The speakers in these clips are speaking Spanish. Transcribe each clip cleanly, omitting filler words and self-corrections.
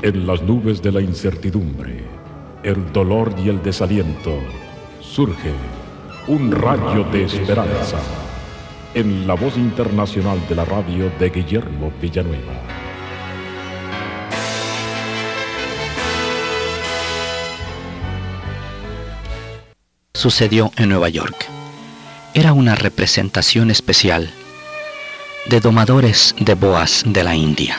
En las nubes de la incertidumbre, el dolor y el desaliento, surge un rayo de esperanza en la voz internacional de la radio de Guillermo Villanueva. Sucedió en Nueva York. Era una representación especial de domadores de boas de la India.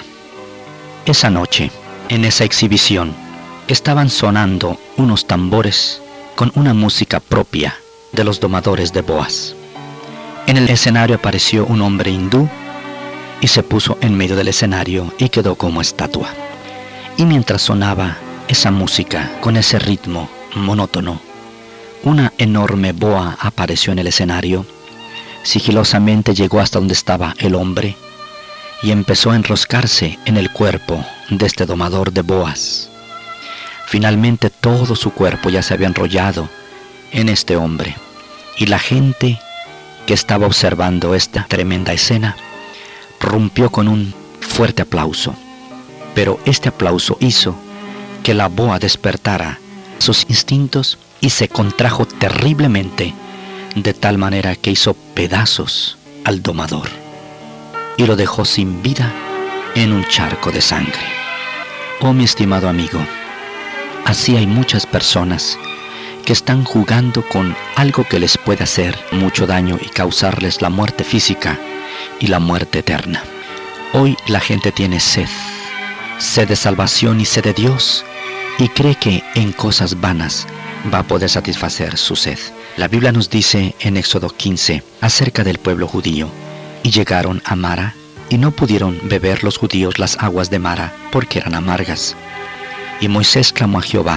Esa noche, en esa exhibición, estaban sonando unos tambores con una música propia de los domadores de boas. En el escenario apareció un hombre hindú y se puso en medio del escenario y quedó como estatua. Y mientras sonaba esa música con ese ritmo monótono, una enorme boa apareció en el escenario, sigilosamente llegó hasta donde estaba el hombre y empezó a enroscarse en el cuerpo de este domador de boas. Finalmente todo su cuerpo ya se había enrollado en este hombre, y la gente que estaba observando esta tremenda escena rompió con un fuerte aplauso. Pero este aplauso hizo que la boa despertara sus instintos y se contrajo terriblemente, de tal manera que hizo pedazos al domador y lo dejó sin vida en un charco de sangre. Oh, mi estimado amigo, así hay muchas personas que están jugando con algo que les puede hacer mucho daño y causarles la muerte física y la muerte eterna. Hoy la gente tiene sed de salvación y sed de Dios, y cree que en cosas vanas va a poder satisfacer su sed. La Biblia nos dice en Éxodo 15 acerca del pueblo judío: y llegaron a Mara, y no pudieron beber los judíos las aguas de Mara, porque eran amargas. Y Moisés clamó a Jehová,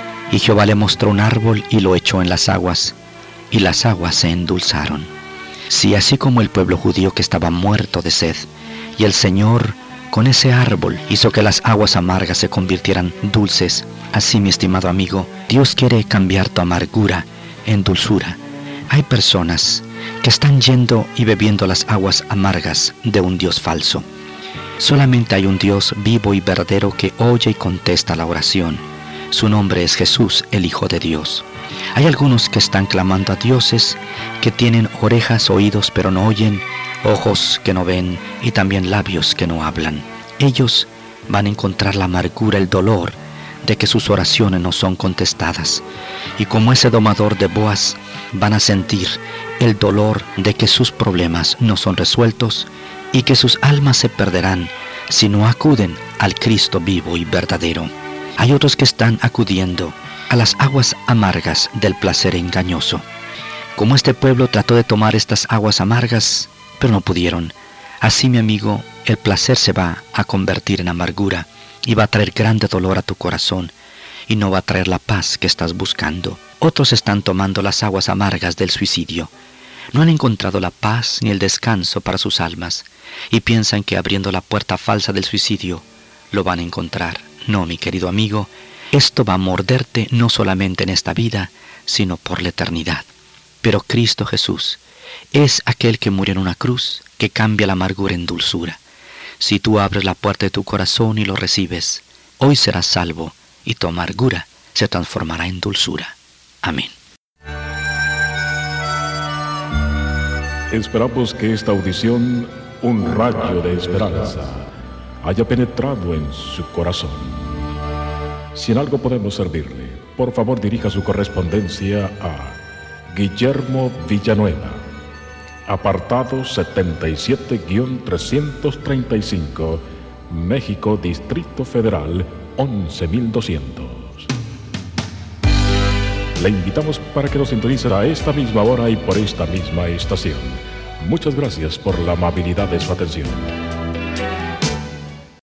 y Jehová le mostró un árbol y lo echó en las aguas, y las aguas se endulzaron. Sí, así como el pueblo judío que estaba muerto de sed, y el Señor con ese árbol hizo que las aguas amargas se convirtieran dulces, así, mi estimado amigo, Dios quiere cambiar tu amargura en dulzura. Hay personas que están yendo y bebiendo las aguas amargas de un Dios falso. Solamente hay un Dios vivo y verdadero que oye y contesta la oración. Su nombre es Jesús, el Hijo de Dios. Hay algunos que están clamando a dioses que tienen orejas, oídos, pero no oyen, ojos que no ven y también labios que no hablan. Ellos van a encontrar la amargura, el dolor de que sus oraciones no son contestadas. Y como ese domador de boas, van a sentir el dolor de que sus problemas no son resueltos y que sus almas se perderán si no acuden al Cristo vivo y verdadero. Hay otros que están acudiendo a las aguas amargas del placer engañoso. Como este pueblo trató de tomar estas aguas amargas, pero no pudieron. Así, mi amigo, el placer se va a convertir en amargura y va a traer grande dolor a tu corazón y no va a traer la paz que estás buscando. Otros están tomando las aguas amargas del suicidio. No han encontrado la paz ni el descanso para sus almas y piensan que abriendo la puerta falsa del suicidio lo van a encontrar. No, mi querido amigo, esto va a morderte no solamente en esta vida, sino por la eternidad. Pero Cristo Jesús es aquel que murió en una cruz, que cambia la amargura en dulzura. Si tú abres la puerta de tu corazón y lo recibes, hoy serás salvo y tu amargura se transformará en dulzura. Amén. Esperamos que esta audición, un rayo de esperanza, haya penetrado en su corazón. Si en algo podemos servirle, por favor dirija su correspondencia a Guillermo Villanueva, apartado 77-335, México, Distrito Federal, 11200. Le invitamos para que nos sintonice a esta misma hora y por esta misma estación. Muchas gracias por la amabilidad de su atención.